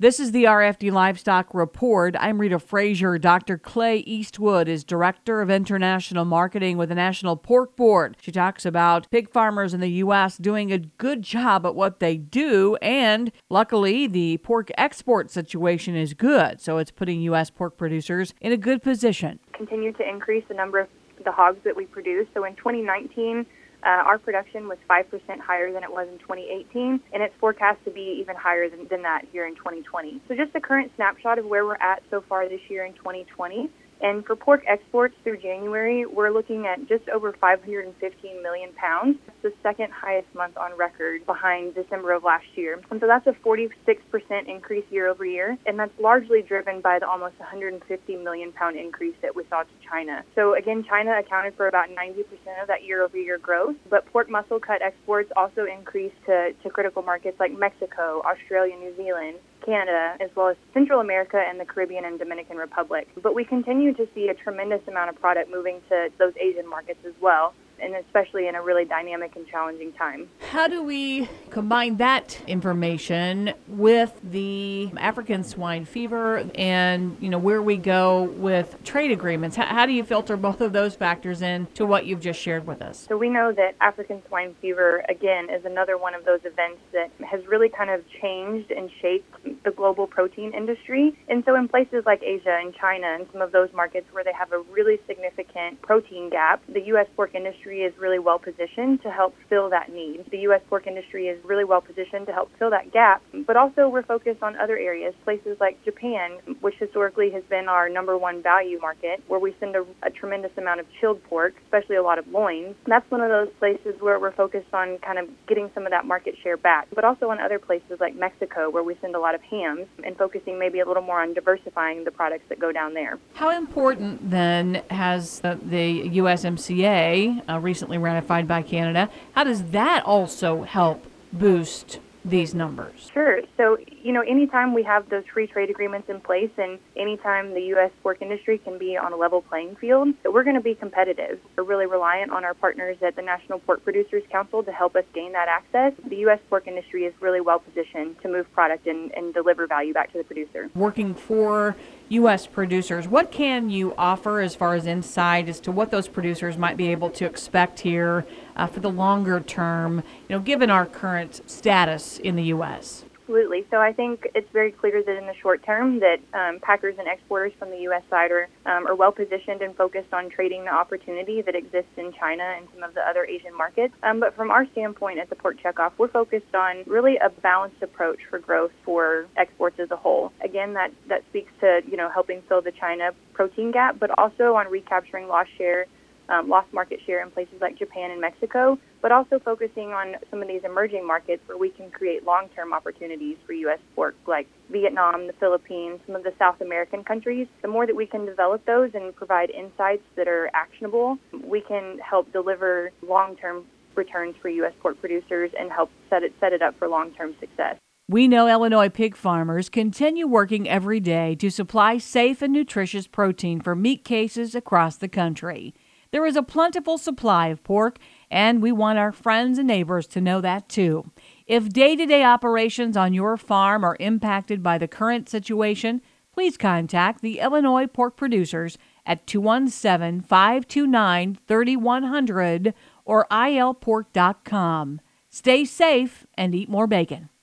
This is the RFD Livestock Report. I'm Rita Frazier. Dr. Clay Eastwood is Director of International Marketing with the National Pork Board. She talks about pig farmers in the U.S. doing a good job at what they do, and luckily the pork export situation is good, so it's putting U.S. pork producers in a good position. Continue to increase the number of the hogs that we produce. So in 2019, our production was 5% higher than it was in 2018, and it's forecast to be even higher than that here in 2020. So just the current snapshot of where we're at so far this year in 2020. And for pork exports through January, we're looking at just over 515 million pounds. It's the second highest month on record behind December of last year. And so that's a 46% increase year over year. And that's largely driven by the almost 150 million pound increase that we saw to China. So again, China accounted for about 90% of that year over year growth. But pork muscle cut exports also increased to critical markets like Mexico, Australia, New Zealand, Canada, as well as Central America and the Caribbean and Dominican Republic. But we continue to see a tremendous amount of product moving to those Asian markets as well, and especially in a really dynamic and challenging time. How do we combine that information with the African swine fever and, where we go with trade agreements? How do you filter both of those factors into what you've just shared with us? So we know that African swine fever, again, is another one of those events that has really kind of changed and shaped the global protein industry. And so in places like Asia and China and some of those markets where they have a really significant protein gap, the U.S. pork industry is really well positioned to help fill that need. The U.S. pork industry is really well positioned to help fill that gap, but also we're focused on other areas, places like Japan, which historically has been our number one value market, where we send a tremendous amount of chilled pork, especially a lot of loins. That's one of those places where we're focused on kind of getting some of that market share back, but also on other places like Mexico, where we send a lot of hams, and focusing maybe a little more on diversifying the products that go down there. How important then has the USMCA recently ratified by Canada, how does that also help boost these numbers? Sure. So, anytime we have those free trade agreements in place and anytime the U.S. pork industry can be on a level playing field, we're going to be competitive. We're really reliant on our partners at the National Pork Producers Council to help us gain that access. The U.S. pork industry is really well positioned to move product and deliver value back to the producer. Working for U.S. producers, what can you offer as far as insight as to what those producers might be able to expect here for the longer term, given our current status in the U.S.? Absolutely. So I think it's very clear that in the short term that packers and exporters from the U.S. side are well positioned and focused on trading the opportunity that exists in China and some of the other Asian markets. But from our standpoint at the Pork Checkoff, we're focused on really a balanced approach for growth for exports as a whole. Again, that speaks to helping fill the China protein gap, but also on recapturing lost market share in places like Japan and Mexico, but also focusing on some of these emerging markets where we can create long-term opportunities for U.S. pork, like Vietnam, the Philippines, some of the South American countries. The more that we can develop those and provide insights that are actionable, we can help deliver long-term returns for U.S. pork producers and help set it up for long-term success. We know Illinois pig farmers continue working every day to supply safe and nutritious protein for meat cases across the country. There is a plentiful supply of pork, and we want our friends and neighbors to know that too. If day-to-day operations on your farm are impacted by the current situation, please contact the Illinois Pork Producers at 217-529-3100 or ilpork.com. Stay safe and eat more bacon.